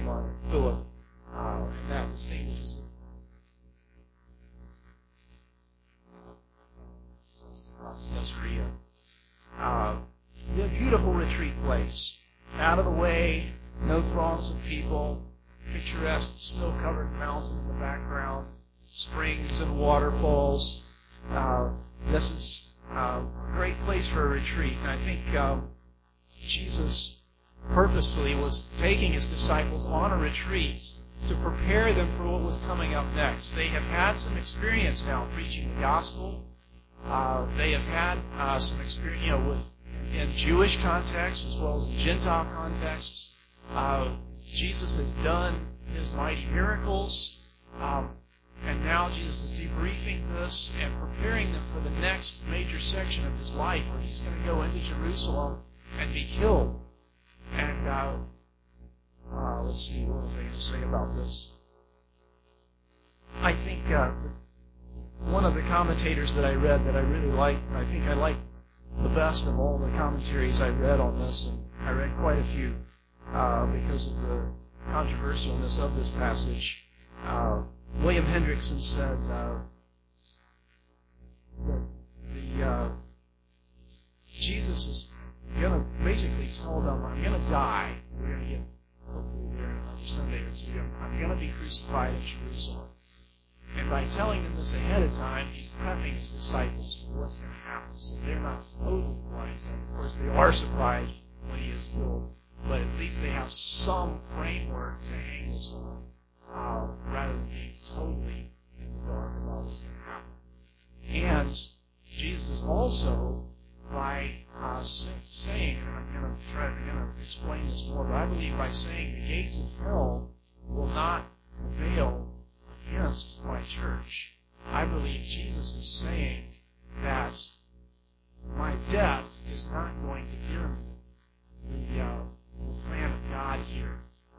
Philip, and that distinguishes it. Caesarea. The beautiful retreat place. Out of the way, no throngs of people, picturesque snow-covered mountain in the background, springs and waterfalls. This is a great place for a retreat. And I think Jesus purposefully was taking his disciples on a retreat to prepare them for what was coming up next. They have had some experience now preaching the gospel. They have had some experience, in Jewish context as well as in Gentile contexts. Jesus has done his mighty miracles, and now Jesus is debriefing this and preparing them for the next major section of his life, where he's going to go into Jerusalem and be killed. And let's see, what was I going to say about this? I think one of the commentators that I read that I really liked, and I think I liked the best of all the commentaries I read on this, and I read quite a few because of the controversialness of this passage. William Hendrickson said that Jesus is going to basically tell them, I'm going to die. We're going to get, hopefully there in another Sunday or two, I'm going to be crucified in Jerusalem. And by telling them this ahead of time, he's prepping his disciples for what's going to happen. So they're not totally blindsided. Of course, they are surprised when he is killed, but at least they have some framework to hang this on, rather than being totally in the dark about what's going to happen. And Jesus also, by saying, and I'm going to explain this more, but I believe by saying the gates of hell will not prevail against my church, I believe Jesus is saying that my death is not going to dim the plan of God here.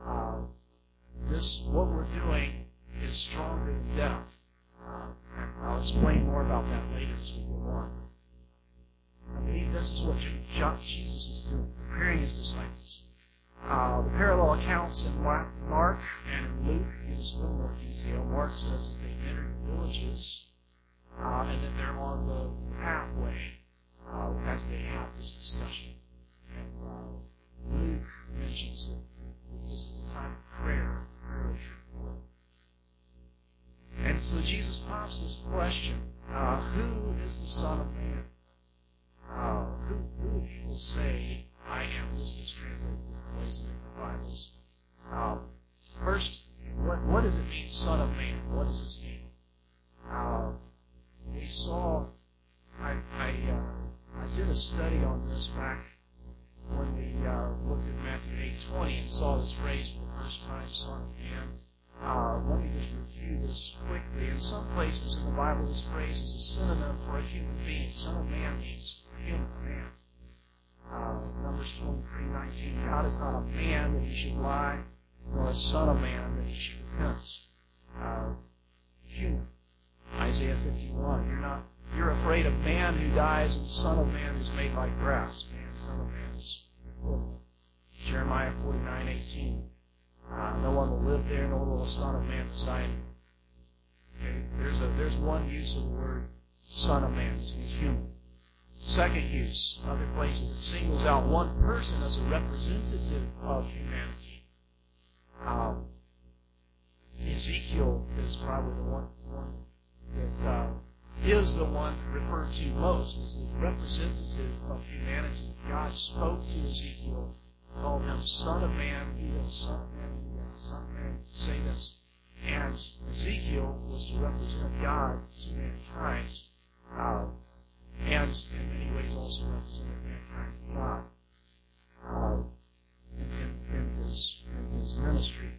What we're doing is stronger than death. And I'll explain more about that later as we go on. I believe this is what Jesus is doing, preparing his disciples. The parallel accounts in Mark and in Luke give us a little more detail. Mark says that they entered the villages and that they're on the pathway as they have this discussion. And Luke mentions that this is a time of prayer retreat. And so Jesus pops this question, who is the Son of Man? Who do people say I am? This gets translated different ways in different Bibles. First, what does it mean, Son of Man? What does this mean? We saw, I did a study on this back when we looked at Matthew 8:20 and saw this phrase for the first time, Son of Man. Let me just review this quickly. In some places in the Bible, this phrase is a synonym for a human being. Son of Man means human, a man. Numbers 23:19. God is not a man that he should lie, nor a son of man that he should repent. Human. Isaiah 51. You're afraid of man who dies and son of man who's made like grass. Man, son of man is equivalent. Jeremiah 49:18. No one will live there, nor will a son of man reside in it. Okay? There's one use of the word son of man. This means human. Second use, other places, it singles out one person as a representative of humanity. Ezekiel is probably the one that is the one referred to most as the representative of humanity. God spoke to Ezekiel, called him Son of Man, do this, Son of Man, do that, Son of Man, say this. And Ezekiel was to represent God to mankind. And in many ways also represented mankind to God in his ministry.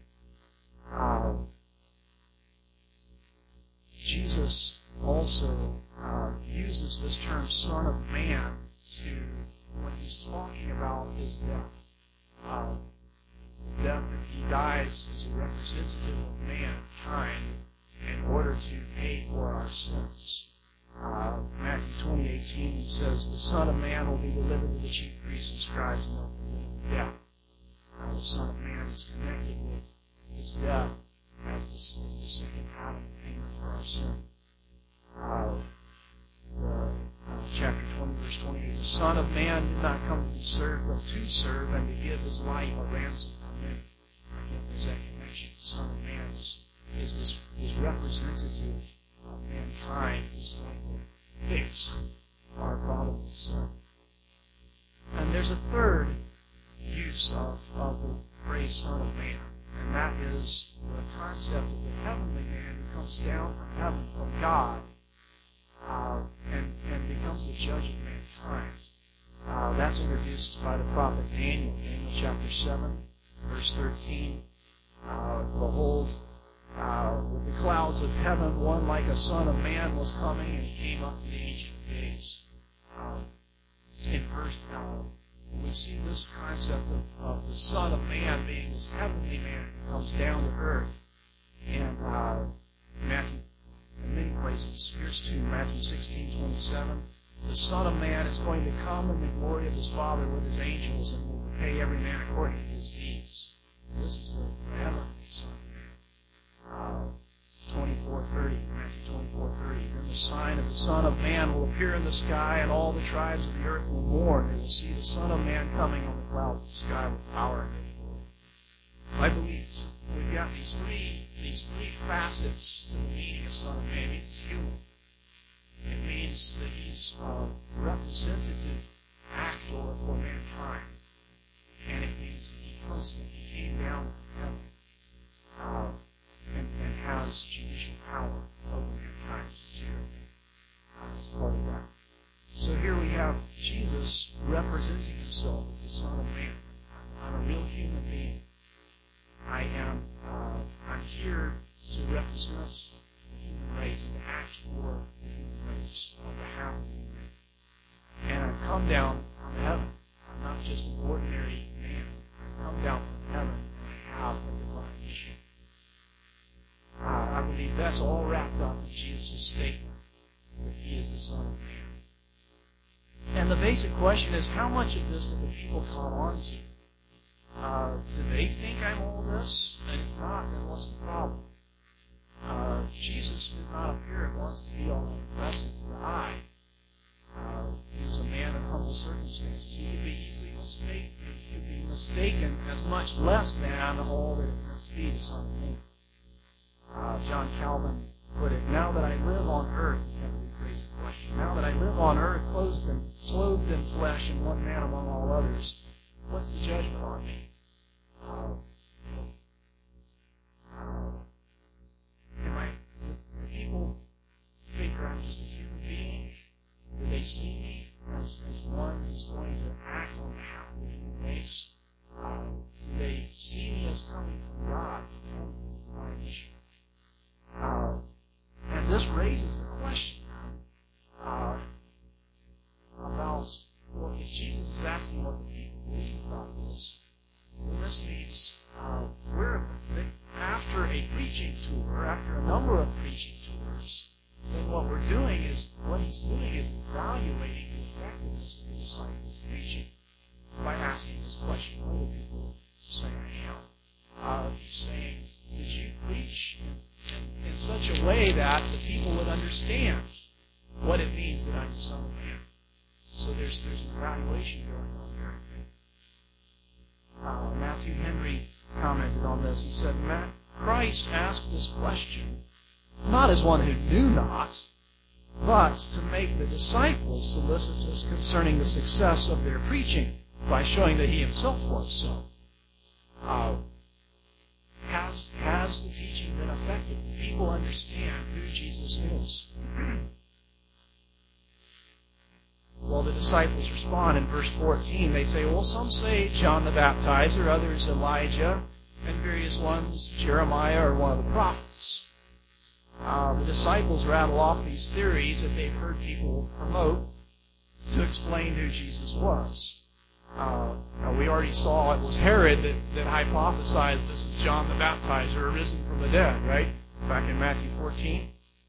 Jesus also uses this term Son of Man when he's talking about his death. Death that he dies as a representative of mankind in order to pay for our sins. Matthew 20:18 says, the Son of Man will be delivered to the chief priests and scribes, and they'll condemn him to death. The Son of Man is connected with his death as the second Adam payment for our sin. Chapter 20, verse 28, the Son of Man did not come to be served, but to serve and to give his life a ransom for many. Again, there's that connection. The Son of Man is representative of mankind who's going to fix our problem with sin. And there's a third use of the phrase Son of Man, and that is the concept of the heavenly man who comes down from heaven, from God, and becomes the judge of mankind. That's introduced by the prophet Daniel. Daniel chapter 7, verse 13. Behold, with the clouds of heaven, one like a son of man was coming, and he came up to the Ancient of Days. In verse, we see this concept of the Son of Man being this heavenly man who comes down to earth. And Matthew, in many places, here's to Matthew 16:27. The Son of Man is going to come in the glory of his Father with his angels and will repay every man according to his deeds. This is the heavenly Son of Man. 24:30, Matthew 24:30. Then the sign of the Son of Man will appear in the sky, and all the tribes of the earth will mourn. They will see the Son of Man coming on the clouds of the sky with power and great glory. I believe we've got these three facets to the meaning of Son of Man. He's human. It means that he's a representative actor for mankind. And it means that he came down from heaven and has judicial power over mankind. As part of that. So here we have Jesus representing himself as the Son of Man. I'm a real human being. I'm here to represent the human race and to act for the human race on behalf of the human race. And I've come down from heaven. I'm not just an ordinary man. I've come down from heaven and I have a divine mission. I believe that's all wrapped up in Jesus' statement that he is the Son of Man. And the basic question is, how much of this have the people caught on to? Do they think I'm all this? And if not, then what's the problem? Jesus did not appear at once to be all impressive to the eye. He was a man in humble circumstances. He could be easily mistaken. He could be mistaken as much less than all that it meant to be the Son of Man. John Calvin put it, now that I live on earth, Kennedy phrased the question, now that I live on earth, clothed in flesh and one man among all others, what's the judgment on me? Do people figure I'm just a human being? Do they see me as one who's going to act on behalf of the human race? Do they see me as coming from God, from my mission? And this raises the question about, well, if Jesus is asking what the people believe about this, then this means after a preaching tour, after a number of preaching tours, then what he's doing is evaluating the effectiveness of the disciples' preaching by asking this question, what do people say I am? He's saying, did you preach in such a way that the people would understand what it means that I'm the Son of Man? So there's an evaluation going on here, I think. Matthew Henry commented on this. He said, Christ asked this question not as one who knew not, but to make the disciples solicitous concerning the success of their preaching by showing that he himself was so. Has the teaching been effective? People understand who Jesus is. Well, the disciples respond in verse 14. They say, well, some say John the Baptizer, others Elijah, and various ones Jeremiah or one of the prophets. The disciples rattle off these theories that they've heard people promote to explain who Jesus was. We already saw it was Herod that hypothesized this is John the Baptizer arisen from the dead, right? Back in Matthew 14.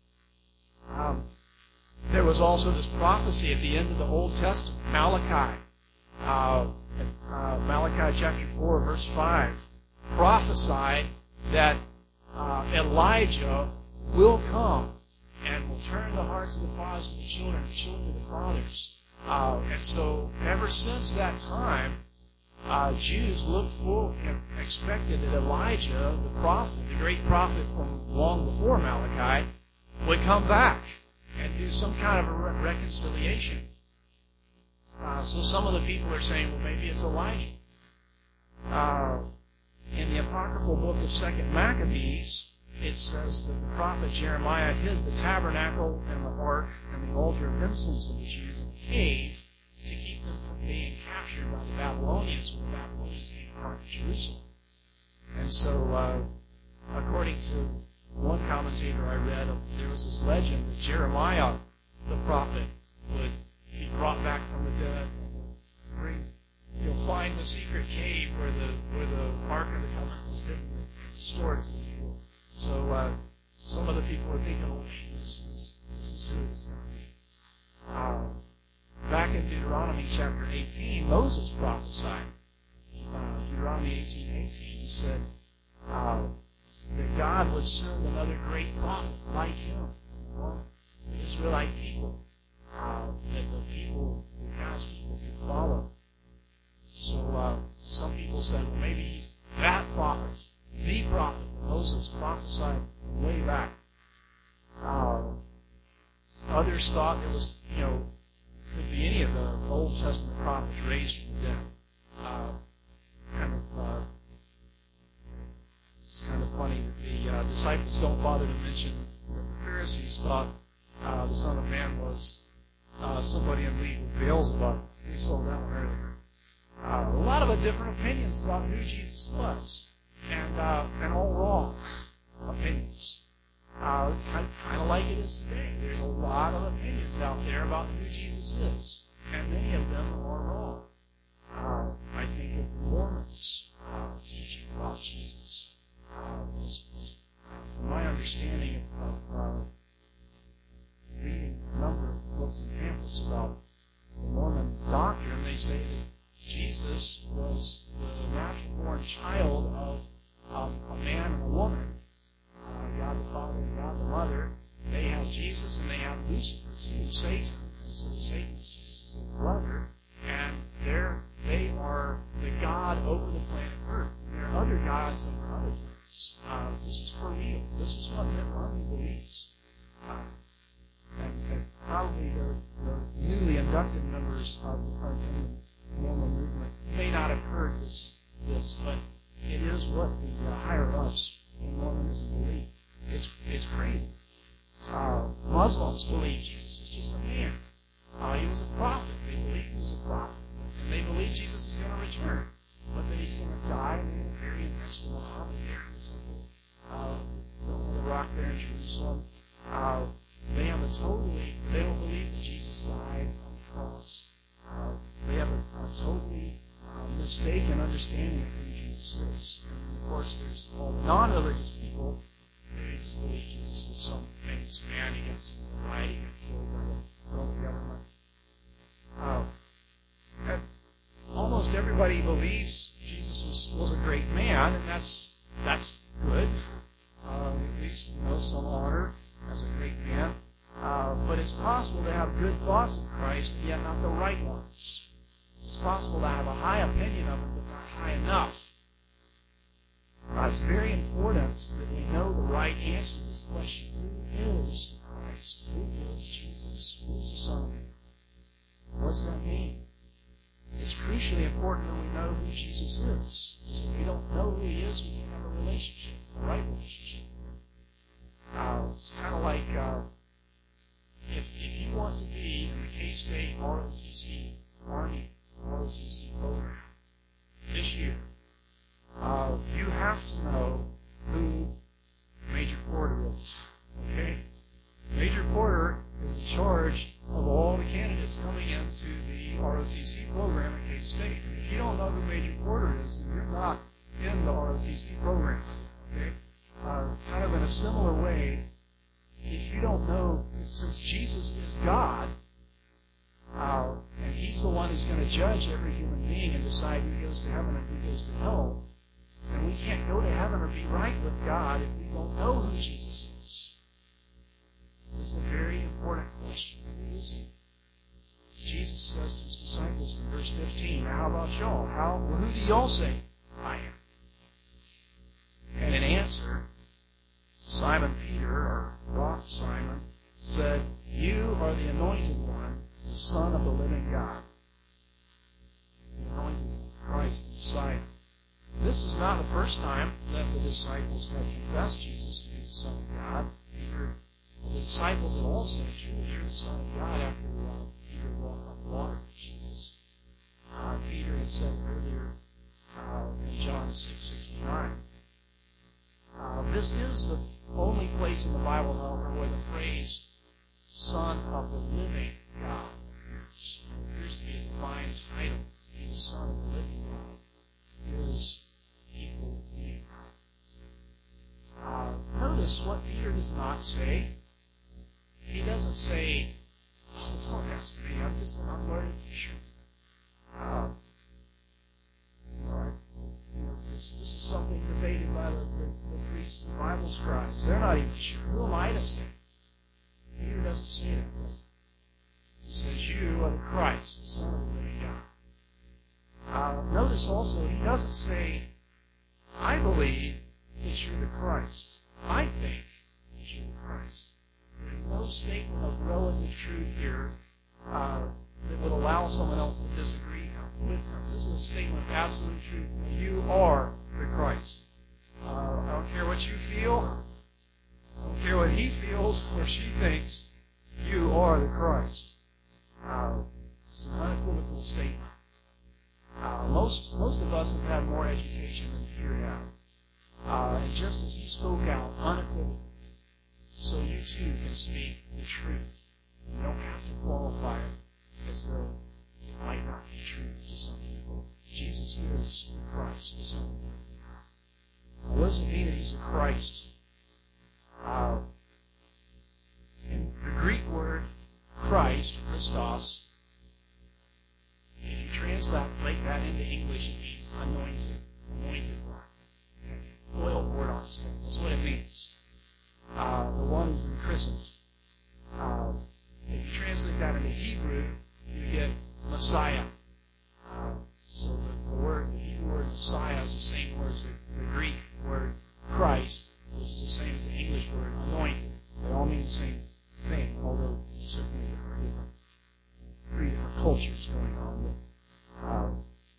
There was also this prophecy at the end of the Old Testament, Malachi. Malachi chapter 4, verse 5, prophesied that Elijah will come and will turn the hearts of the fathers to the children, and the children to the fathers. And so, ever since that time, Jews looked for and expected that Elijah, the prophet, the great prophet from long before Malachi, would come back and do some kind of a reconciliation. So some of the people are saying, well, maybe it's Elijah. In the apocryphal book of 2 Maccabees, it says that the prophet Jeremiah hid the tabernacle and the ark and the altar of incense of the Jews in a cave to keep them from being captured by the Babylonians when the Babylonians came to conquer Jerusalem. And so, according to one commentator I read, there was this legend that Jeremiah, the prophet, would be brought back from the dead and you'll find the secret cave where the Ark of the Covenant was hidden and stored to the people. So some of the people are thinking, well, maybe this is who it's going to be. Back in Deuteronomy chapter 18, Moses prophesied. Deuteronomy 18:18, he said that God would send another great prophet like him among the Israelite people, that God's people could follow. So some people said, well, maybe he's that prophet, the prophet that Moses prophesied way back. Others thought it was, could be any of the Old Testament prophets raised from the dead. It's kind of funny that the disciples don't bother to mention that the Pharisees thought the Son of Man was somebody in league with Beelzebub. We saw that one earlier. A lot of different opinions about who Jesus was, and all wrong opinions. Kind of like it is today. There's a lot of opinions out there about who Jesus is, and many of them are wrong. I think of the Mormons teaching about Jesus. From my understanding of reading a number of books and pamphlets about the Mormon doctrine, they say that Jesus was the natural-born child of a man and a woman, God the Father and God the Mother. They have Jesus and they have Lucifer, who's Satan. And so Satan is Jesus' brother, and they are the God over the planet Earth. And there are other gods over other planets. This is for real. This is what Mitt Romney believes. And probably the newly inducted members of the Mormon movement may not have heard this, but it is what the higher-ups in Mormonism believe. It's crazy. Muslims believe Jesus was just a man. He was a prophet. They believe he was a prophet. And they believe Jesus is going to return. But that he's going to die and they're going to bury him next to Muhammad there in the temple, on the rock there in Jerusalem. They don't believe that Jesus died on the cross. They have a totally mistaken understanding of who Jesus is. And of course, there's all the non-religious people. They just believe Jesus was some famous man. He got some right. He got killed by the Roman government. And almost everybody believes Jesus was a great man, and that's good. At least some honor as a great man. But it's possible to have good thoughts of Christ and yet not the right ones. It's possible to have a high opinion of him but not high enough. It's very important that we know the right answer to this question. Who is Christ? Who is Jesus? Who is the Son of Man? What's that mean? It's crucially important that we know who Jesus is. Because if we don't know who he is, we can't have a relationship, a right relationship. It's kind of like if you want to be in the K-State ROTC, Army ROTC program this year, you have to know who Major Porter is. Okay? Major Porter is in charge of all the candidates coming into the ROTC program at K-State. And if you don't know who Major Porter is, then you're not in the ROTC program. Okay? Kind of in a similar way, if you don't know, since Jesus is God, and he's the one who's going to judge every human being and decide who goes to heaven and who goes to hell, then we can't go to heaven or be right with God says to his disciples in verse 15, "Now how about y'all? Who do y'all say I am?" And in answer, Simon Peter, or Rock Simon, said, "You are the anointed one, the Son of the living God." The anointed one, Christ, the Messiah. This was not the first time that the disciples had confessed Jesus to be the Son of God. The disciples had all said, "Truly, you're the Son of God," after Peter walked on the water with Jesus. Peter had said earlier in John 6:69. This is the only place in the Bible, however, where the phrase "Son of the living God" appears. It appears to be a divine title. To be the Son of the living God is equal with being God. Notice what Peter does not say. He doesn't say, "Oh, don't ask me. I'm just an unlearned fisherman." This is something debated by the priests and Bible scribes. They're not even sure. Who am I to say? Peter doesn't say that, does he? He says, "You are the Christ, the Son of the living God." Notice also, he doesn't say, "I believe that you're the Christ. I think that you're the Christ." There's no statement of relative truth here that would allow someone else to disagree with him. This is a statement of absolute truth. You are the Christ. I don't care what you feel. I don't care what he feels or she thinks. You are the Christ. It's an unequivocal statement. Most of us have had more education than Peter had. And just as he spoke out unequivocally, so you too can speak the truth. You don't have to qualify it as though it might not be true to some people. Jesus is the Christ, the Son of the living God. Now, what does it mean that he's the Christ? In the Greek word Christ, Christos, if you translate that into English, it means anointed one. Oil poured on his head. That's what it means. The one who's been christened. If you translate that into Hebrew, you get Messiah. So the Hebrew word Messiah is the same word as the Greek word Christ, which is the same as the English word anointed. They all mean the same thing, although certainly there are three different cultures going on. But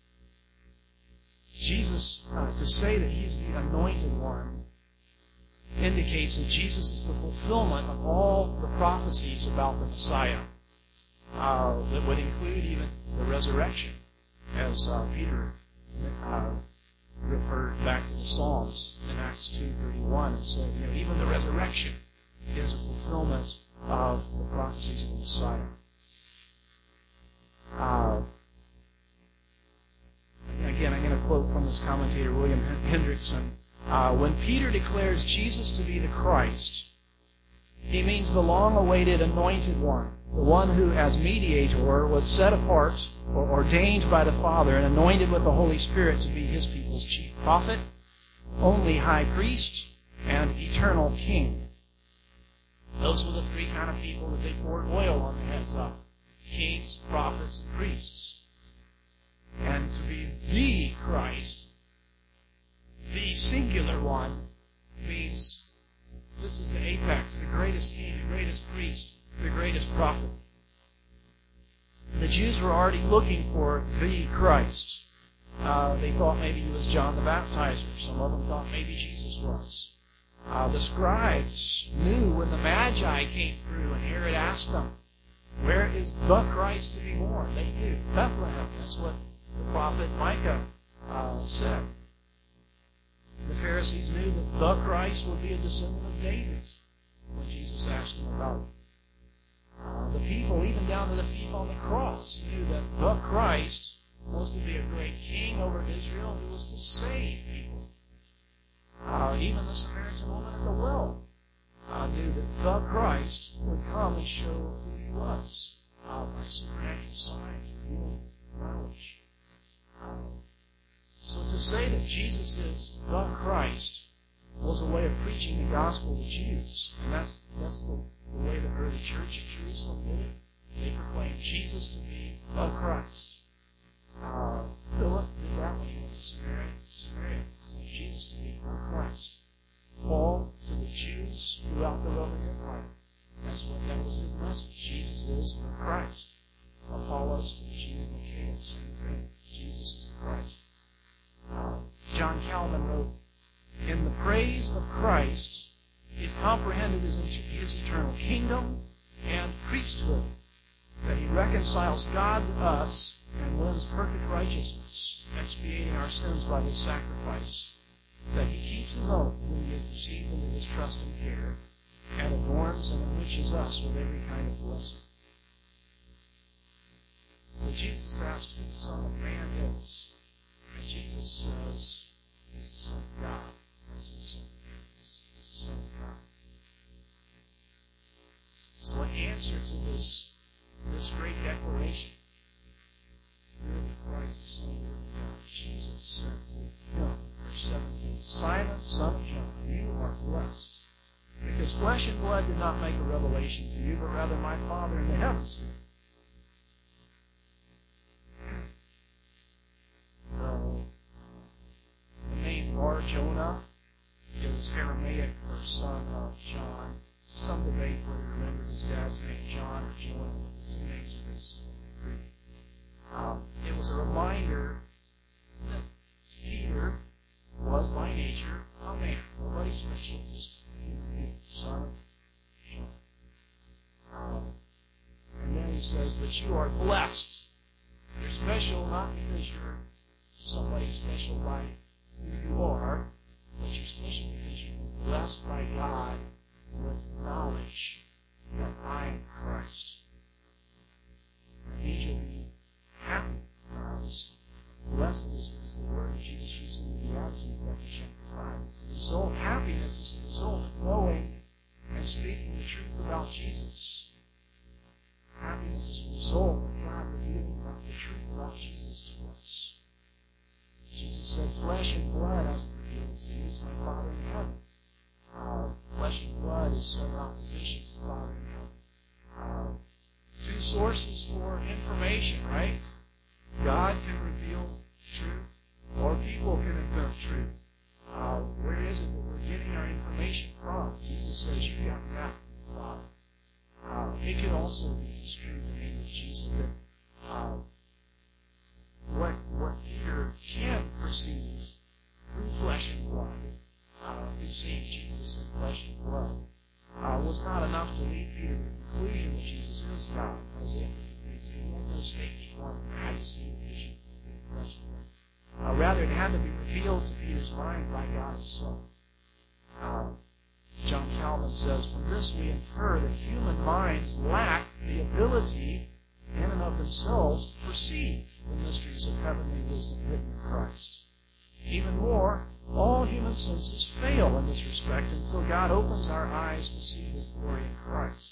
Jesus, to say that he's the anointed one, indicates that Jesus is the fulfillment of all the prophecies about the Messiah. That would include even the resurrection, as Peter referred back to the Psalms in Acts 2:31 and said, even the resurrection is a fulfillment of the prophecies of the Messiah. Again, I'm going to quote from this commentator, William Hendrickson. When Peter declares Jesus to be the Christ, he means the long-awaited anointed one, the one who, as mediator, was set apart or ordained by the Father and anointed with the Holy Spirit to be his people's chief prophet, only high priest, and eternal king. Those were the three kind of people that they poured oil on the heads of: kings, prophets, and priests. And to be the Christ, the singular one, means this is the apex, the greatest king, the greatest priest, the greatest prophet. The Jews were already looking for the Christ. They thought maybe he was John the Baptizer. Some of them thought maybe Jesus was. The scribes knew when the Magi came through and Herod asked them, "Where is the Christ to be born?" They knew. Bethlehem. That's what the prophet Micah said. The Pharisees knew that the Christ would be a descendant of David when Jesus asked them about it. The people, even down to the thief on the cross, knew that the Christ was to be a great king over Israel who was to save people. Even the Samaritan woman at the well knew that the Christ would come and show who he was by supernatural signs, revealing knowledge. So to say that Jesus is the Christ was a way of preaching the gospel to Jews. And that's the way the early church at Jerusalem did it. They proclaimed Jesus to be the Christ. Philip did that when he went to Samaria. Proclaimed Jesus to be the Christ. Paul to the Jews throughout the Roman Empire. That was his message. Jesus is the Christ. Apollos to the Jews in Achaia, same thing. Jesus is the Christ. John Calvin wrote, "In the praise of Christ is comprehended his eternal kingdom and priesthood, that he reconciles God to us and wins perfect righteousness, expiating our sins by his sacrifice, that he keeps his own whom he has received into his trust and care, and adorns and enriches us with every kind of blessing." So Jesus asked who the Son of Man is. And Jesus says, he's the Son of God. That's who the Son of Man is. He's the Son of God. So in answer to this great declaration, you're the Christ, the Son of the living God, Jesus said to him, verse 17, "Simon, son of John, you are blessed, because flesh and blood did not make a revelation to you, but rather my Father in the heavens did." The name Bar-Jonah is Aramaic for son of John. Some debate whether he remembered his dad's name, John or Jonah. The two names are basically Greek. It was a reminder that Peter was by nature a man. Nobody special, just a human being, son of John. And then he says, "But you are blessed." You're special not because you're somebody special by who you are, but you're special because you've been blessed by God with knowledge that I am Christ. That means you'll be happy. Blessed is the word that Jesus used in the Beatitudes, Matthew chapter 5. It's the result. Happiness is the result of knowing and speaking the truth about Jesus. Happiness is a result of God revealing about the truth about Jesus to us. Jesus said, "Flesh and blood hasn't revealed it to you. It's my Father in heaven." Flesh and blood is set in opposition to the Father in heaven. Two sources for information, right? God can reveal truth, or people can invent truth. Where is it that we're getting our information from? Jesus says, "You got that from the Father." It could also be construed in the name of Jesus that what Peter can perceive through flesh and blood, through seeing Jesus in flesh and blood, was not enough to lead Peter to the conclusion that Jesus is God. Isaiah 53, he had no stake before the majesty of vision in flesh and blood. Rather, it had to be revealed to Peter's mind by God himself. John Calvin says, "From this we infer that human minds lack the ability in and of themselves to perceive the mysteries of heavenly wisdom hidden in Christ. Even more, all human senses fail in this respect until God opens our eyes to see His glory in Christ."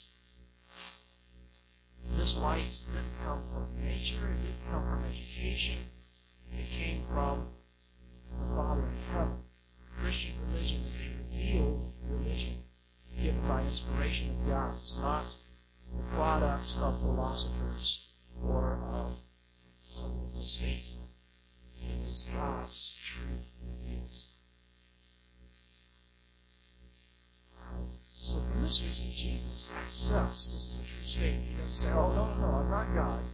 This light didn't come from nature, it didn't come from education, it came from the Father in heaven. Christian religion is a revealed religion given by inspiration of God. It's not the product of philosophers or of some of the statesmen. It is God's truth revealed. So from this we see Jesus accepts, this is a true statement. He doesn't say, "Oh, no, I'm not God."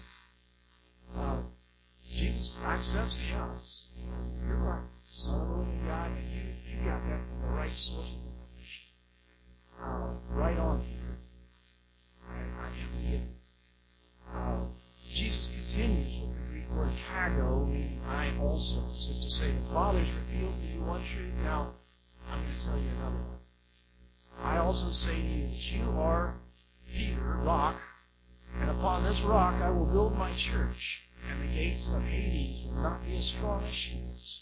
Jesus accepts the odds. You're right, Son of the living God, and you got that from the right source of information. Right on, Peter. I am He. Jesus continues with the Greek word kago, meaning I also. As if to say, the Father's revealed to you one truth, now I'm going to tell you another one. I also say to you that you are Peter, rock, and upon this rock I will build my church, and the gates of Hades will not be as strong as she is.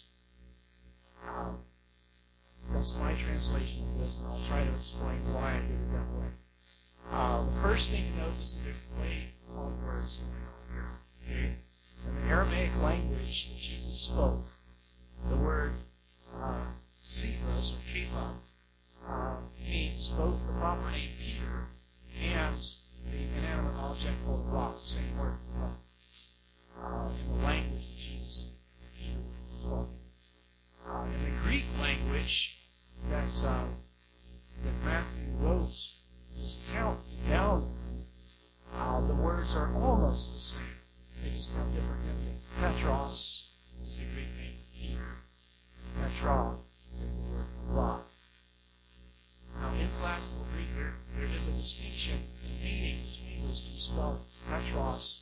That's my translation of this, and I'll try to explain why I did it that way. The first thing to note is that there's play on words going on here. Okay? In the Aramaic language that Jesus spoke, the word Cephas or Kepha means both the proper name Peter and the inanimate object called rock. passage that Matthew wrote his account down, the words are almost the same. They just have different endings. Petros is the Greek name for Peter. Petra is the word for rock. Now, in classical Greek, there is a distinction in meaning between those two spellings. Petros,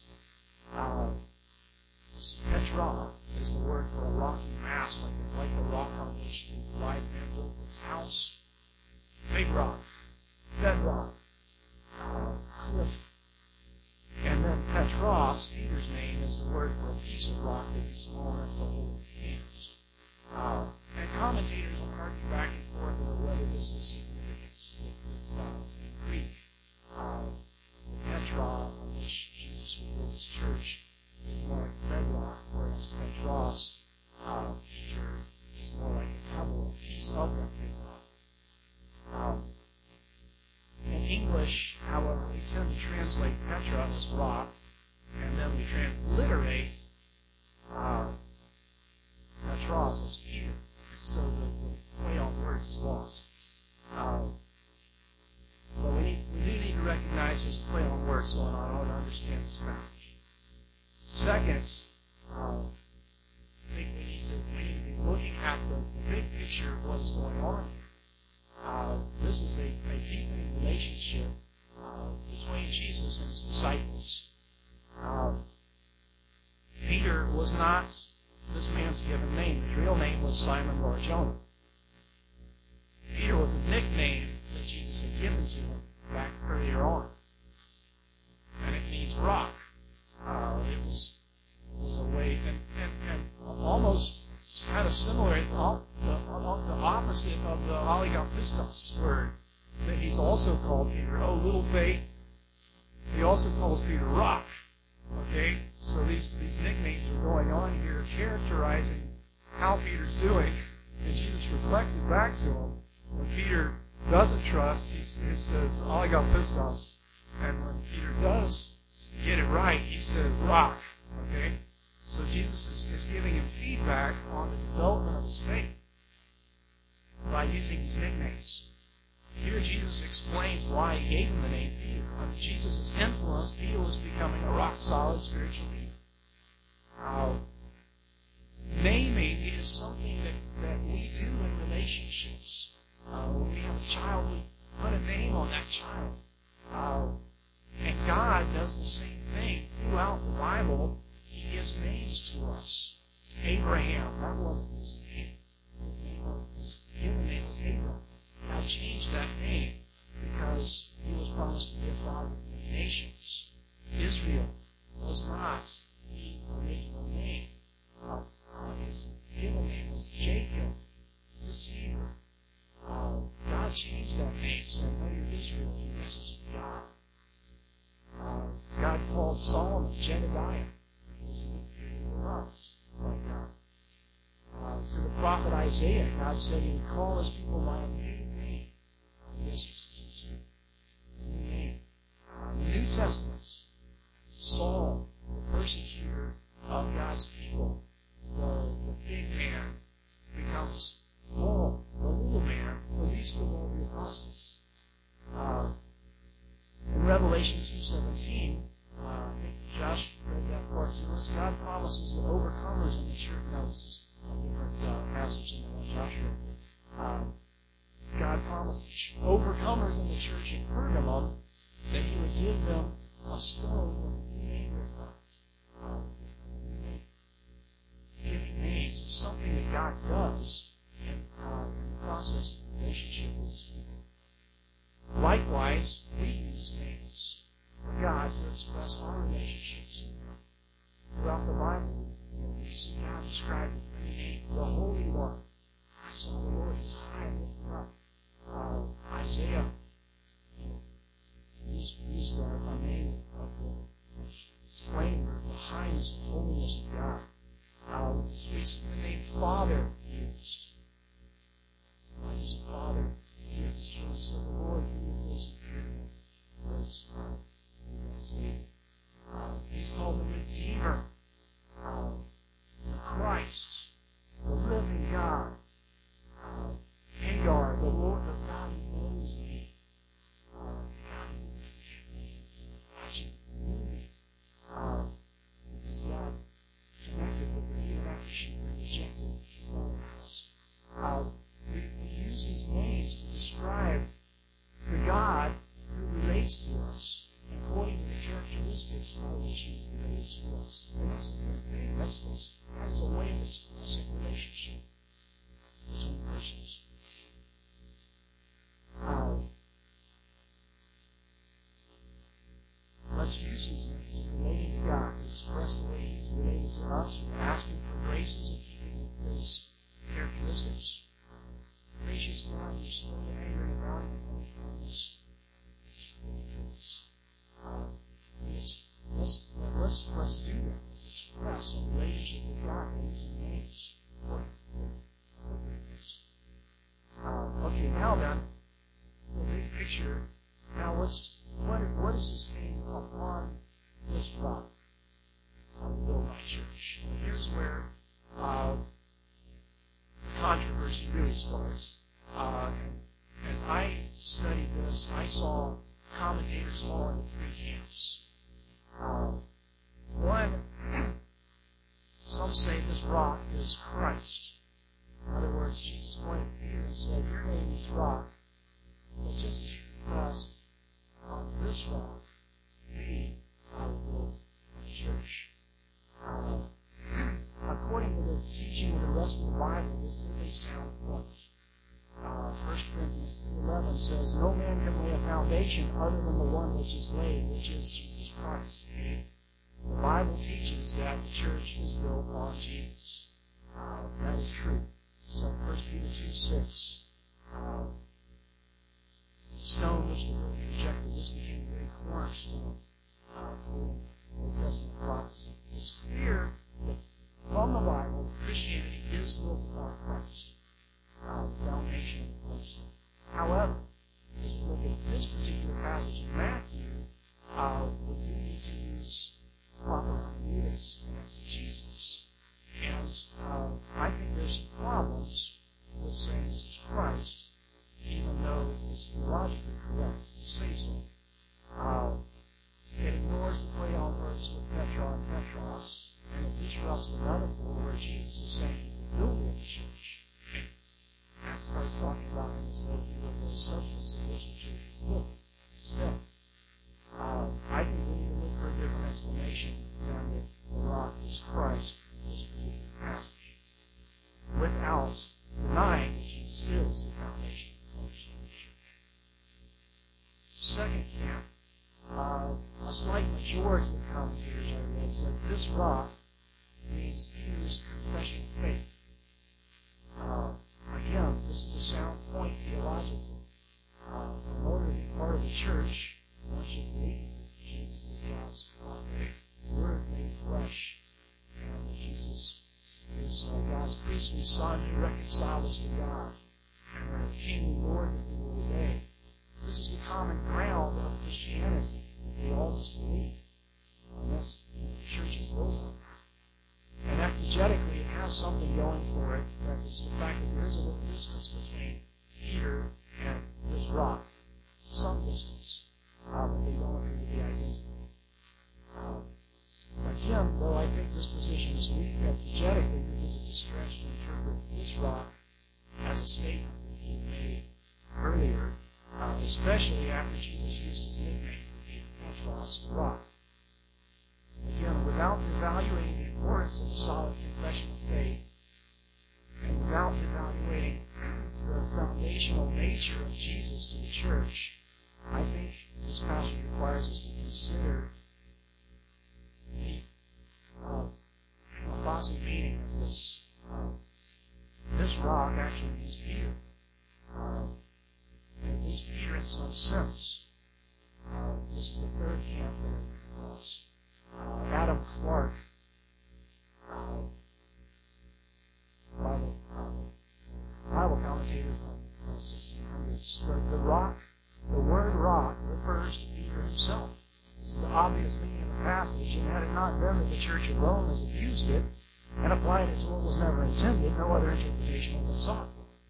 Petra is the word for a rocky mass, like the rock on which the wise man built his house. Big rock, bedrock, cliff. And then Petros, Peter's name, is the word for a piece of rock that is small enough to hold hands. And commentators will argue back and forth over whether this is significant. In Greek, the Petra on which Jesus would build his church is more like bedrock, whereas Petros, Peter, is more like a pebble, a piece of that big rock. In English, however, we tend to translate Petra as rock, and then we transliterate Petros as Peter. And so the play on words is lost. But we do need to recognize there's a play on words going on in order to understand this passage. Second, I think we need to be looking at the big picture of what is going on here. This is a deepening relationship between Jesus and his disciples. Peter was not this man's given name. His real name was Simon Bar-Jonah. Peter was a nickname that Jesus had given to him back earlier on. And it means rock. It was a way, and almost kind of similar. It's the opposite of the oligopistos word that he's also called Peter. Oh, little faith. He also calls Peter rock. Okay? So these nicknames are going on here characterizing how Peter's doing. And Jesus reflects it back to him. When Peter doesn't trust, he says oligopistos. And when Peter does get it right, he says rock. Okay? So Jesus is giving him feedback on the development of his faith by using these nicknames. Here Jesus explains why he gave him the name Peter. Under Jesus' influence, Peter was becoming a rock-solid spiritual leader. Naming is something that we do in relationships. When we have a child, we put a name on that child. And God does the same thing throughout the Bible. He gives names to us. Abraham, that wasn't his name. His given name was Abram. God changed that name because he was promised to be a father of many nations. Israel was not the original name. His given name was Jacob, deceiver. God changed that name, saying, no, you're Israel, you're message of God. God called Solomon Jedediah. He was by God. To the prophet Isaiah, God said he would call his people by a new name. Yes, a new name. The New Testament, Saul, the persecutor of God's people, the big man, becomes Paul, the little man, the least of all the apostles. In Revelation 2:17, I think Josh read that part to us. God promises the overcomers in the church. No, this is a different passage than the one Josh read. God promised overcomers in the church in Pergamum that he would give them a stone with a new name written on it. Giving names is something that God does in the process of relationship with his people. Likewise, we use names for God to express our relationships with him. Throughout the Bible, we see God described with many names. The Holy One. I saw the Lord is high and lifted up. Isaiah used a name of explaining the highness and holiness of God. We see the name Father used. God is a Father. He is the children of the Lord. He who lives in fear of him. He's called the Redeemer, the Christ, the living God. gracious God, you're slow to anger and abounding in faithfulness. Let's do that. Let's express a relationship with God by using names. Okay, now then, the big picture. Now, what is this thing upon this rock? I will build my church. And here's where controversy really starts. And as I studied this, I saw commentators fall into three camps. One, some say this rock is Christ. In other words, Jesus pointed to Peter and said, your name is Rock, but just as you confessed on this rock, me, I will build my church. According to the teaching of the rest of the Bible, this is a sound point. 1 Corinthians 3:11 says, no man can lay a foundation other than the one which is laid, which is Jesus Christ. Okay? The Bible teaches that the church is built on Jesus. That is true. So 1 Peter 2:6, the stone which the builders rejected, this became a very cornerstone for Old Testament prophecy. It's clear that from the Bible, Christianity is built upon Christ, the foundation of the person. However, as we look at this particular passage in Matthew, we do need to use proper hermeneutics and exegesis. And I think there's some problems with saying this is Christ, even though it's theologically correct to say so. It ignores the play on words with Petra and Petros, and it disrupts the metaphor where Jesus is saying he's the builder of the church. That starts talking about him as though he were the substance of which the church is built. Instead, I think we need to look for a different explanation than that the rock is Christ in this particular passage, without denying that Jesus is the foundation of the church. Second camp, a slight majority of commentators I read said this rock means Peter's confession of faith. Again, this is a sound point theologically. In order to be part of the church, one should believe that Jesus is God's Word made flesh, and that Jesus is God's priestly Son who reconciled us to God, and a kingly Lord that we will obey. This is the common ground of Christianity that we all must believe. And that's the church is built on. And exegetically, it has something going for it. That is the fact that there is a little distance between Peter and this rock. Some distance. But they don't appear to be identical. Again, though I think this position is weak exegetically because it's a stretch to interpret this rock as a statement that he made earlier, especially after Jesus used his nickname for Peter, Petros, the rock. Again, without evaluating the importance of a solid confession of faith, and without evaluating the foundational nature of Jesus to the church, I think this passage requires us to consider the Mafasi meaning of this. This rock actually means Peter. It means Peter in some sense. This is the third camp that I ran across. Adam Clark, Bible commentator from the 1600s, wrote the word rock refers to Peter himself. This is the obvious meaning of the passage, and had it not been that the Church of Rome has abused it and applied it to what was never intended, no other interpretation would have been sought.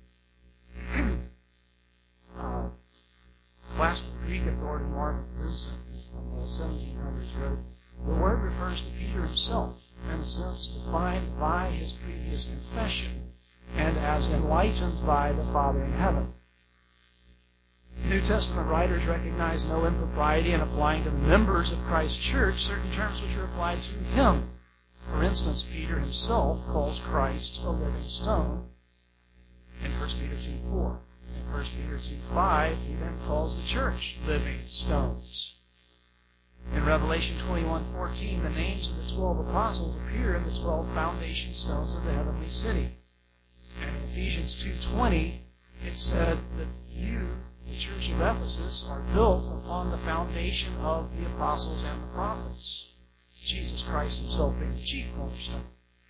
Classical Greek authority Marvin Vincent from the 1700s wrote, the word refers to Peter himself, in a sense defined by his previous confession and as enlightened by the Father in heaven. New Testament writers recognize no impropriety in applying to the members of Christ's church certain terms which are applied to him. For instance, Peter himself calls Christ a living stone in 1 Peter 2:4. In 1 Peter 2:5, he then calls the church living stones. In Revelation 21:14, the names of the 12 apostles appear in the 12 foundation stones of the heavenly city. And in Ephesians 2:20, It said that you, the church of Ephesus, are built upon the foundation of the apostles and the prophets, Jesus Christ himself being the chief cornerstone.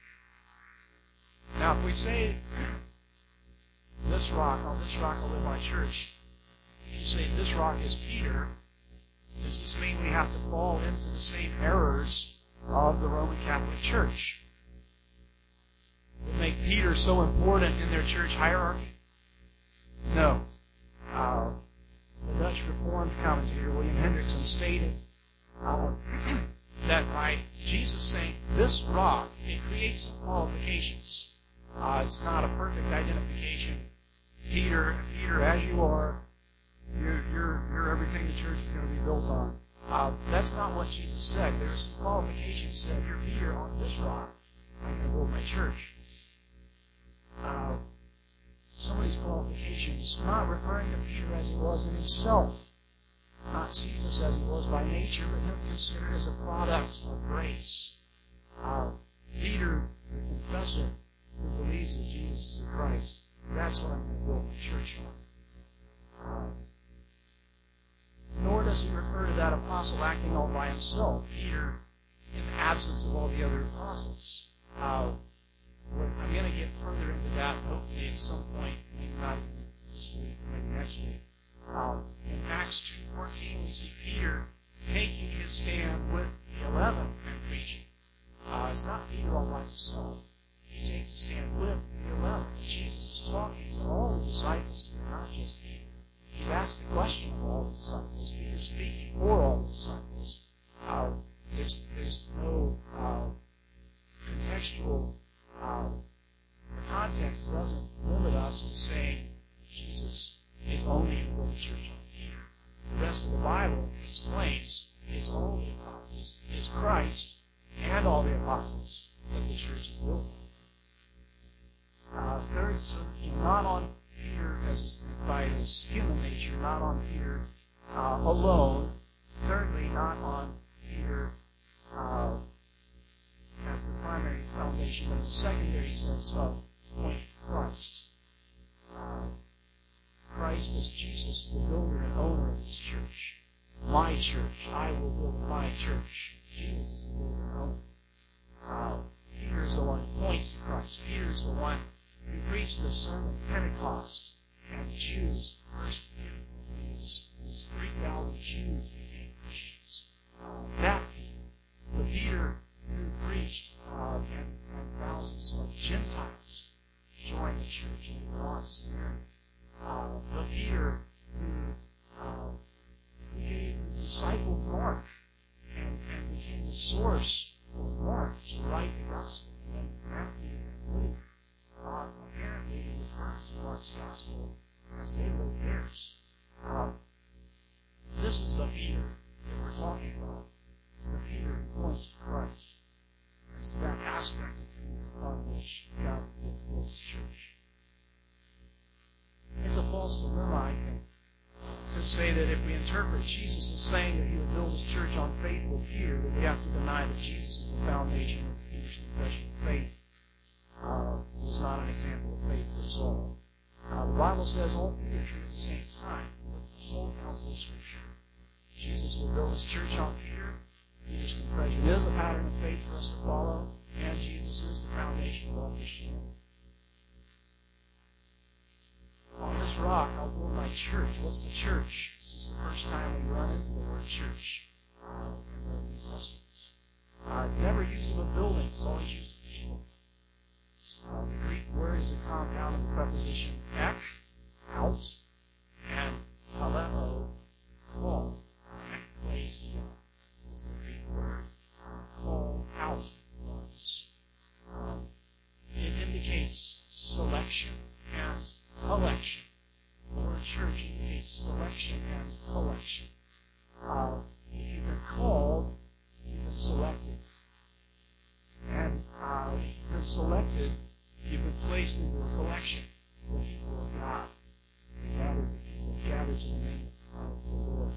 Now, if we say, this rock, on this rock I'll build my church, if you say this rock is Peter, does this mean we have to fall into the same errors of the Roman Catholic Church? Would make Peter so important in their church hierarchy? No. The Dutch Reformed commentator William Hendrickson stated that by Jesus saying this rock, it creates some qualifications. It's not a perfect identification. Peter, as you are, you're everything the church is going to be built on. That's not what Jesus said. There's some qualifications. He said, you're Peter, on this rock I'm going to build my church. Some of these qualifications, not referring to Peter as he was in himself, not Cephas as he was by nature, but him considered as a product of grace. Peter, the confessor, who believes that Jesus is the Christ. That's what I'm going to build my church on. Nor does he refer to that apostle acting all by himself, Peter, in the absence of all the other apostles. I'm going to get further into that, hopefully, at some point, maybe not even this week, or maybe next week. In Acts 2:14, we see Peter taking his stand with the 11 and preaching. It's not Peter all by himself. He takes a stand with the 11. Jesus is talking to all the disciples here, not just Peter. He's asked the question of all the disciples. Peter's speaking for all the disciples. There's no contextual. The context doesn't limit us to saying Jesus is only in the church on Peter. The rest of the Bible explains it's all the apostles. It's Christ and all the apostles that the church is built on. Third, not on Peter by his human nature, not on Peter alone. Thirdly, not on Peter as the primary foundation, but in the secondary sense of pointing to Christ. Christ was Jesus, the builder and owner of his church. My church, I will build my church. Jesus is the builder and owner. Peter is the one who points to Christ. Peter is the one who preached the sermon of Pentecost, and the Jews, the first these 3,000 Jews became Christians. That Peter, the Peter who preached, and thousands of Gentiles joined the church and were on Samaria. The Peter who discipled Mark and became the source for Mark to write the gospel, and Matthew and Luke apparently referred to Mark's gospel as they wrote theirs. This is the Peter that we're talking about. It's the Peter who points to Christ. It's that aspect of Peter upon which God will build his church. It's a false dilemma, I think, to say that if we interpret Jesus as saying that he would build his church on faith with Peter, that we have to deny that Jesus is the foundation of Peter's confession of faith. It was not an example of faith for us all. The Bible says all three are true at the same time. The whole counsel of Scripture. Jesus will build his church on Peter. Peter's confession is a pattern of faith for us to follow, and Jesus is the foundation of all Christianity. On this rock, I'll build my church. What's the church? This is the first time we run into the word church in the New Testament. It's never used of a building. It's always used of people. The Greek word is a compound of the preposition ek, out, and kaleo, call. Ecclesia is the Greek word. Call out ones. It indicates selection and collection. The word church indicates selection and collection. If you've been called, you've been selected. And if you've been selected, you've been placed into a collection of the people of God. The people gathered to the name of the Lord.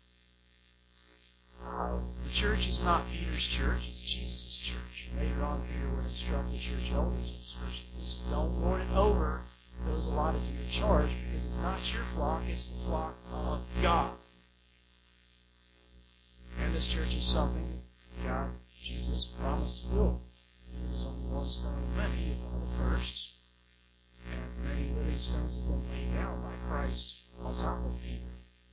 The church is not Peter's church, it's Jesus' church. Later on, Peter would instruct the church elders in Scripture, don't lord it over those allotted to your charge, because it's not your flock, it's the flock of God. And this church is something that God, Jesus, promised to build. There's only one stone of many, you know, the first. And many living stones have been laid down by Christ on top of Peter.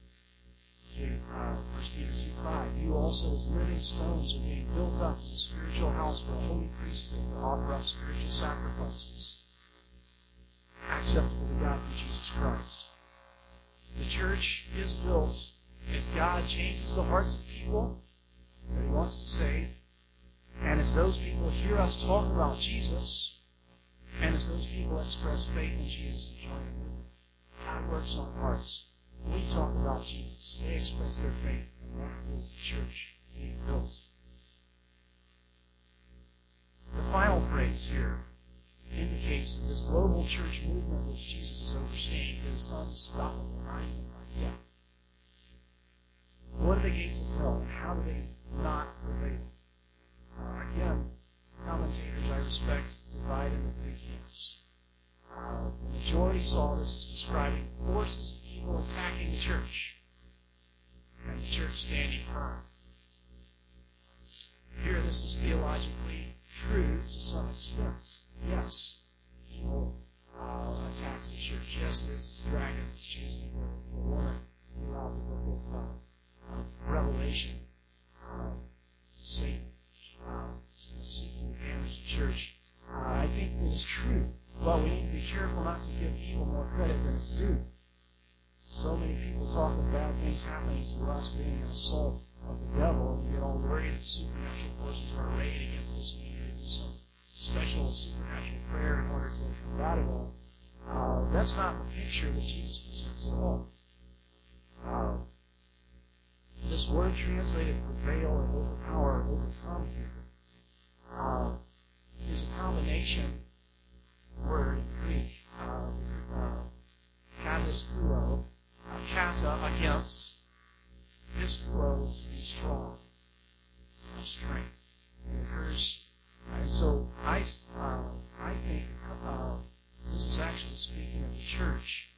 1 Peter 2:5. You also, as living stones, are being built up as a spiritual house for a holy priesthood to offer up spiritual sacrifices acceptable to God through Jesus Christ. The church is built as God changes the hearts of people that He wants to save, and as those people hear us talk about Jesus, and as those people express faith in Jesus and join the movement. God works on hearts. We talk about Jesus. They express their faith, and that is the church being built. The final phrase here indicates that this global church movement which Jesus is overseeing is unstoppable, not even by death. What are the gates of hell, and how do they not prevail? Again, commentators I respect divide into three camps. The majority saw this as describing forces of evil attacking the church, and the church standing firm. Here, this is theologically true to some extent. Yes, evil attacks the church. Yes, there's this dragon that's chasing the woman throughout the book of Revelation. Satan seeking to damage the church. I think this is true, but we need to be careful not to give evil more credit than it's due. So many people talk of bad things happening to us being an assault of the devil, and we get all worried that supernatural forces are arrayed against us, and we need to do some special supernatural prayer in order to combat it all. That's not the picture that Jesus presents at all. This word translated prevail or overpower or overcome here is a combination word in Greek, kataskuo, kata against, piskuo to be strong, strength. It occurs, and so I think this is actually speaking of the church.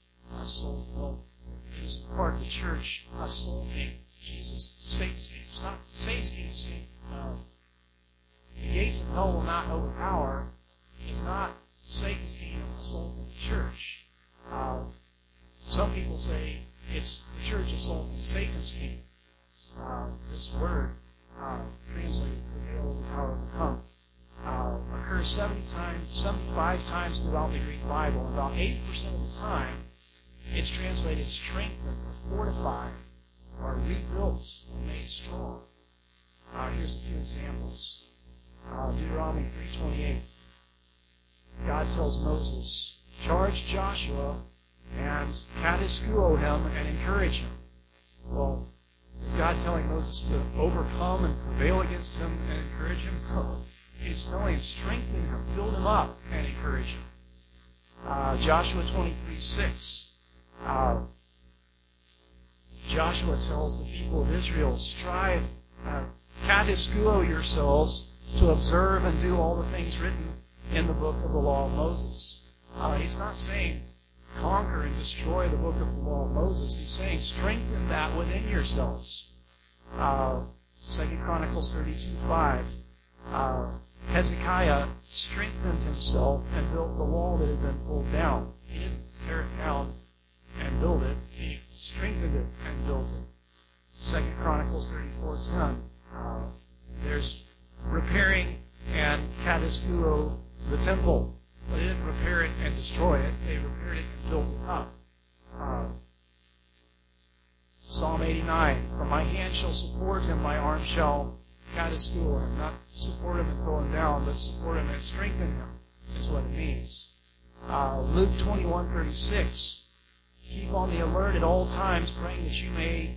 It is part of the church assaulting Jesus, Satan's kingdom. It's not Satan's kingdom. The gates of hell will not overpower. It's not Satan's kingdom assaulting the church. Some people say it's the church assaulting Satan's kingdom. This word, translated prevail, overpower, overcome, occurs 75 times throughout the Greek Bible, and about 80% of the time it's translated strengthened or fortified or rebuilt or made strong. Here's a few examples. Deuteronomy 3:28. God tells Moses, charge Joshua and kataskuo him and encourage him. Well, is God telling Moses to overcome and prevail against him and encourage him? No. He's telling him, strengthen him, build him up, and encourage him. Joshua 23:6. Joshua tells the people of Israel, strive, kataskuo yourselves to observe and do all the things written in the book of the law of Moses. He's not saying conquer and destroy the book of the law of Moses. He's saying strengthen that within yourselves. 2 Chronicles 32:5. Hezekiah strengthened himself and built the wall that had been pulled down. He didn't tear it down and build it. He strengthened it and built it. 2 Chronicles 34:10. There's repairing and kataskuo the temple. But they didn't repair it and destroy it. They repaired it and built it up. Psalm 89. For my hand shall support him, my arm shall kataskuo him. Not support him and throw him down, but support him and strengthen him, is what it means. Luke 21:36. Keep on the alert at all times, praying that you may,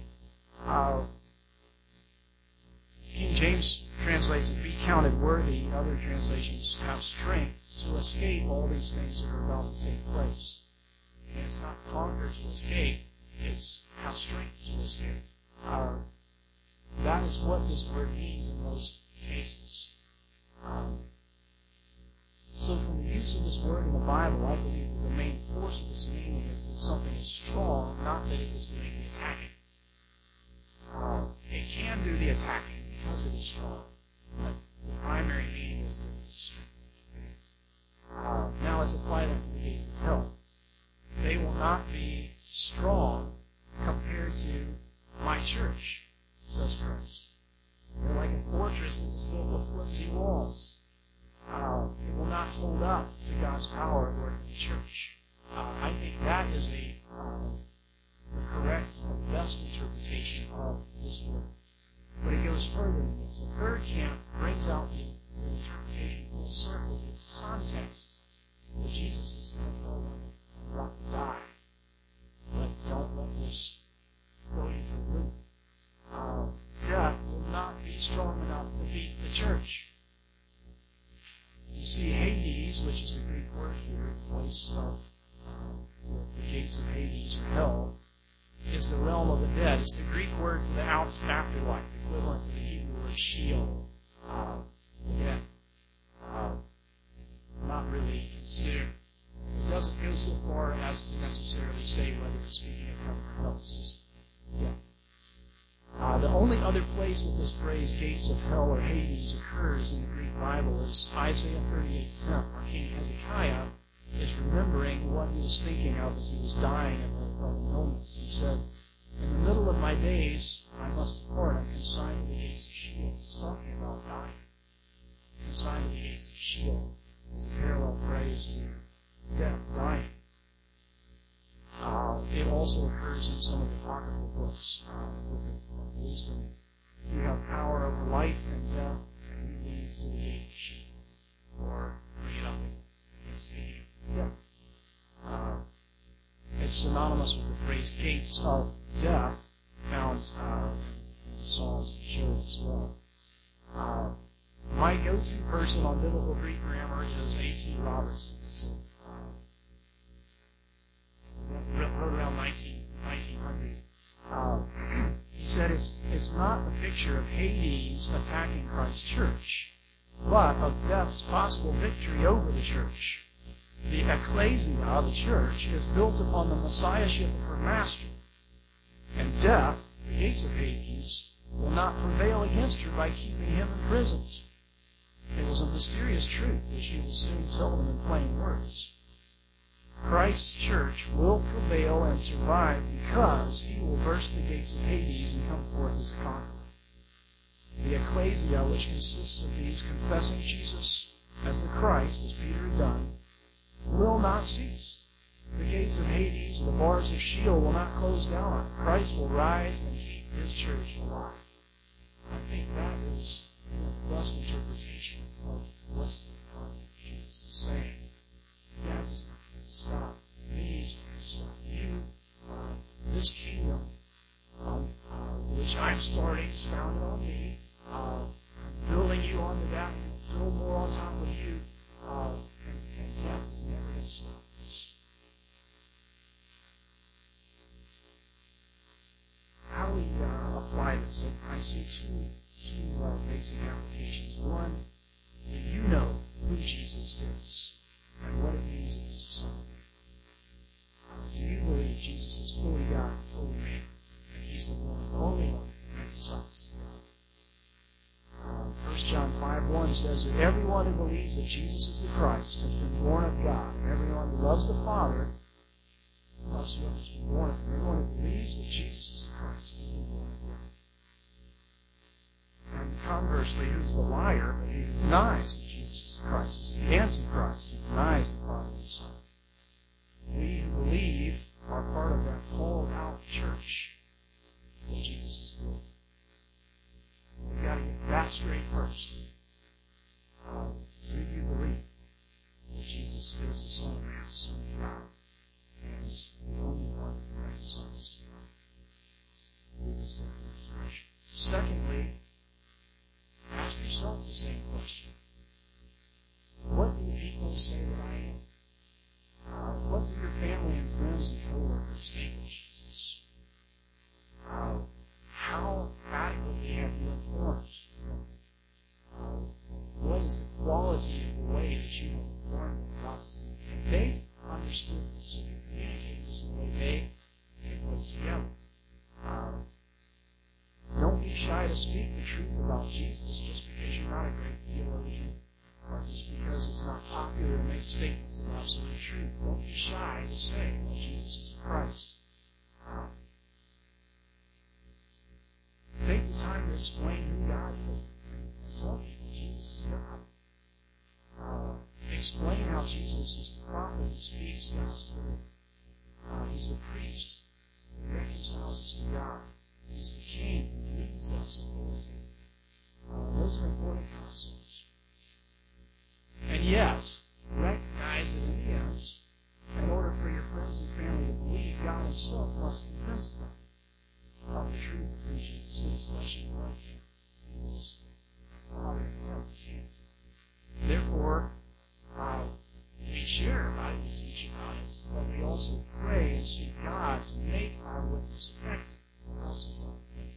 King James translates it, be counted worthy. Other translations have strength to escape all these things that are about to take place. And it's not conquer to escape, it's have strength to escape. That is what this word means in most cases. So from the use of this word in the Bible, I believe that the main force of its meaning is that something is strong, not that it is doing the attacking. It can do the attacking because it is strong, but the primary meaning is that it is strong. Now let's apply that to the gates of hell. They will not be strong compared to my church, says Christ. They're like a fortress that is built with flimsy walls. It will not hold up to God's power at work in the church. I think that is the correct and best interpretation of this word. But it goes further than this. The third camp brings out the interpretation full circle. Its context that Jesus is going to tell them I'm about to die. But don't let this throw you for a loop. Death will not be strong enough to beat the church. You see, Hades, which is the Greek word here, the place of the gates of Hades or hell, is the realm of the dead. It's the Greek word for the afterlife, equivalent to the Hebrew word Sheol, the dead. Not really considered. It doesn't go so far as to necessarily say whether it's speaking of heaven or hell. It's just death. The only other place that this phrase gates of hell or Hades occurs in the Greek Bible is Isaiah 38:10, where King Hezekiah is remembering what he was thinking of as he was dying of an illness. He said, in the middle of my days, I must depart. I'm consigned to the gates of Sheol. He's talking about dying. Consigned to the gates of Sheol is a parallel phrase to death, dying. It also occurs in some of the apocryphal books, the Book of Wisdom. You have power over life and death, and you lead to the gate of Sheol, or bring it up against the gate of death. It's synonymous with the phrase gates of death, found in the Psalms and Job as well. My go-to person on biblical Greek grammar is A.T. Robertson. Wrote around 1900. He said it's not a picture of Hades attacking Christ's church, but of death's possible victory over the church. The ecclesia, the church, is built upon the messiahship of her master. And death, the gates of Hades, will not prevail against her by keeping him imprisoned. It was a mysterious truth that she will soon tell them in plain words. Christ's church will prevail and survive because he will burst the gates of Hades and come forth as a conqueror. The ecclesia, which consists of these confessing Jesus as the Christ, as Peter had done, will not cease. The gates of Hades, the bars of Sheol will not close down on it. Christ will rise and keep his church alive. I think that is the best interpretation of what Jesus is saying. Death is not going to stop me, is not going to stop you. This kingdom, which I'm starting, is founded on me. I'm building you onto that, and build more on top of you. And death is never going to stop us. How do we apply this? I see two basic applications. One, that you know who Jesus is and what it means in this society. Do you believe Jesus is fully God and fully man, and he's the one, the only one who reconciles to God? 1 John 5:1 says that everyone who believes that Jesus is the Christ has been born of God, and everyone who loves the Father loves what has been born of him. Everyone who believes that Jesus is the Christ has been born of God. And conversely, who's the liar, but he denies that Jesus is the Christ? It's the Antichrist who denies the Father and the Son. We who believe are part of that called out church that Jesus is building. We've got to get that straight first. Do you believe that Jesus is the Son of Man, the Son of God, and is the only one who reconciles us to God? Lead us to that direction. Secondly, ask yourself the same question. What do people say that I am? What do your family and friends and coworkers think of Jesus? How adequately have you informed them? What is the quality of the way that you have informed them about this? Have they understood to speak the truth about Jesus just because you're not a great theologian or just because it's not popular to make statements of absolute truth. Don't be shy to say that Jesus is Christ. Take the time to explain who God is and tell people Jesus is God. Explain how Jesus is the prophet who speaks God's word. He's the priest who reconciles us to God. He's the king who leads us in holy faith. Those are important concepts. And yet, recognize that in the end, in order for your friends and family to believe, God himself must convince them of the truth of who Jesus is, flesh and blood can't. He is Father in heaven can't. Therefore, we share about it, we teach about it, but we also pray and seek God to make our witness effective, or else it's unfaithful.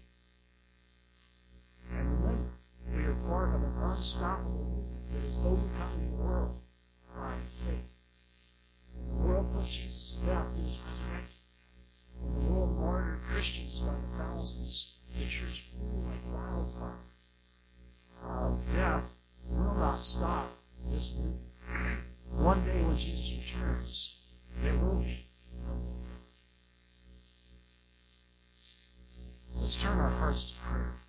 And remember, we are part of an unstoppable movement that is overcoming the world by faith. When the world put Jesus to death, he was resurrected. When the world martyred Christians by the thousands, the church flew like wildfire. Death will not stop this movement. One day when Jesus returns, there will be no more. Let's turn our hearts to prayer.